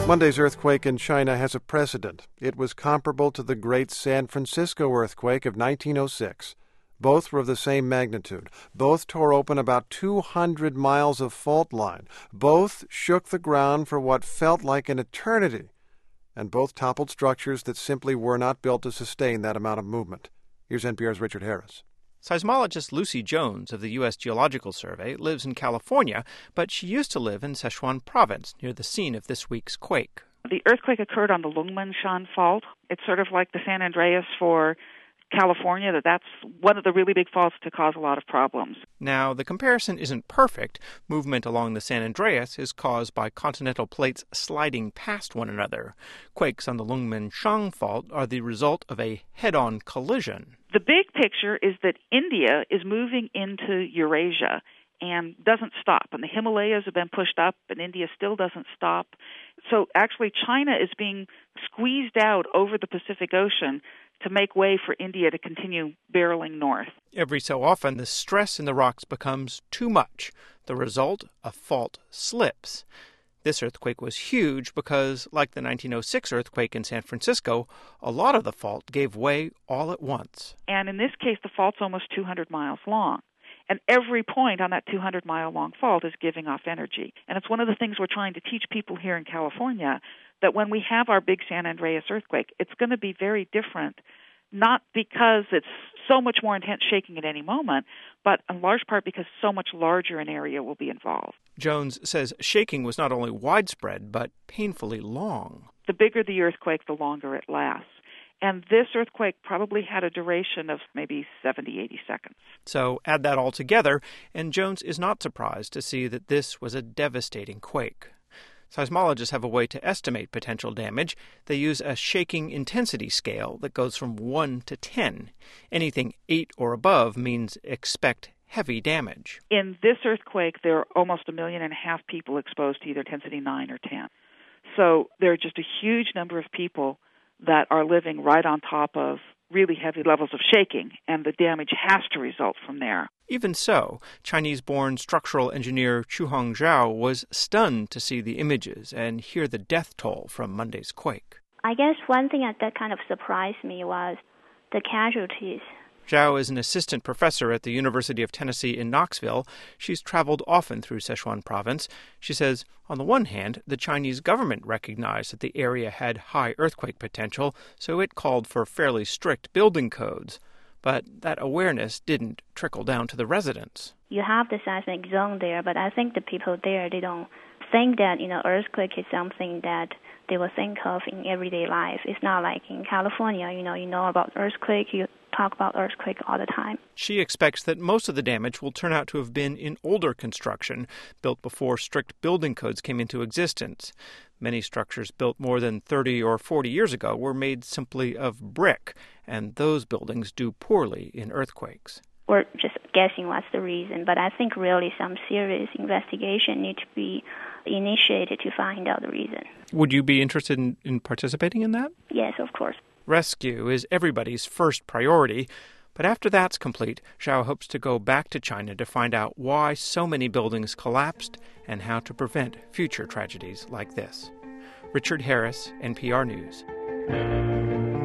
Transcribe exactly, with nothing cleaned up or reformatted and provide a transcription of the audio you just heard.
Monday's earthquake in China has a precedent. It was comparable to the Great San Francisco earthquake of nineteen oh six. Both were of the same magnitude. Both tore open about two hundred miles of fault line. Both shook the ground for what felt like an eternity. And both toppled structures that simply were not built to sustain that amount of movement. Here's N P R's Richard Harris. Seismologist Lucy Jones of the U S Geological Survey lives in California, but she used to live in Sichuan Province, near the scene of this week's quake. The earthquake occurred on the Longmen-Shan Fault. It's sort of like the San Andreas for California, that that's one of the really big faults to cause a lot of problems. Now, the comparison isn't perfect. Movement along the San Andreas is caused by continental plates sliding past one another. Quakes on the Longmen-Shan Fault are the result of a head-on collision. The big picture is that India is moving into Eurasia and doesn't stop. And the Himalayas have been pushed up, and India still doesn't stop. So actually China is being squeezed out over the Pacific Ocean to make way for India to continue barreling north. Every so often, the stress in the rocks becomes too much. The result, a fault slips. This earthquake was huge because, like the nineteen oh six earthquake in San Francisco, a lot of the fault gave way all at once. And in this case, the fault's almost two hundred miles long. And every point on that two hundred mile long fault is giving off energy. And it's one of the things we're trying to teach people here in California, that when we have our big San Andreas earthquake, it's going to be very different, not because it's so much more intense shaking at any moment, but in large part because so much larger an area will be involved. Jones says shaking was not only widespread, but painfully long. The bigger the earthquake, the longer it lasts. And this earthquake probably had a duration of maybe seventy, eighty seconds. So add that all together, and Jones is not surprised to see that this was a devastating quake. Seismologists have a way to estimate potential damage. They use a shaking intensity scale that goes from one to ten. Anything eight or above means expect heavy damage. In this earthquake, there are almost a million and a half people exposed to either intensity nine or ten. So there are just a huge number of people that are living right on top of really heavy levels of shaking, and the damage has to result from there. Even so, Chinese-born structural engineer Chuhong Zhao was stunned to see the images and hear the death toll from Monday's quake. I guess one thing that kind of surprised me was the casualties. Zhao is an assistant professor at the University of Tennessee in Knoxville. She's traveled often through Sichuan Province. She says, on the one hand, the Chinese government recognized that the area had high earthquake potential, so it called for fairly strict building codes. But that awareness didn't trickle down to the residents. You have the seismic zone there, but I think the people there, they don't think that, you know, earthquake is something that they will think of in everyday life. It's not like in California, you know, you know about earthquake, you talk about earthquake all the time. She expects that most of the damage will turn out to have been in older construction, built before strict building codes came into existence. Many structures built more than thirty or forty years ago were made simply of brick, and those buildings do poorly in earthquakes. We're just guessing what's the reason, but I think really some serious investigation needs to be initiated to find out the reason. Would you be interested in, in participating in that? Yes, of course. Rescue is everybody's first priority, but after that's complete, Zhao hopes to go back to China to find out why so many buildings collapsed and how to prevent future tragedies like this. Richard Harris, N P R News.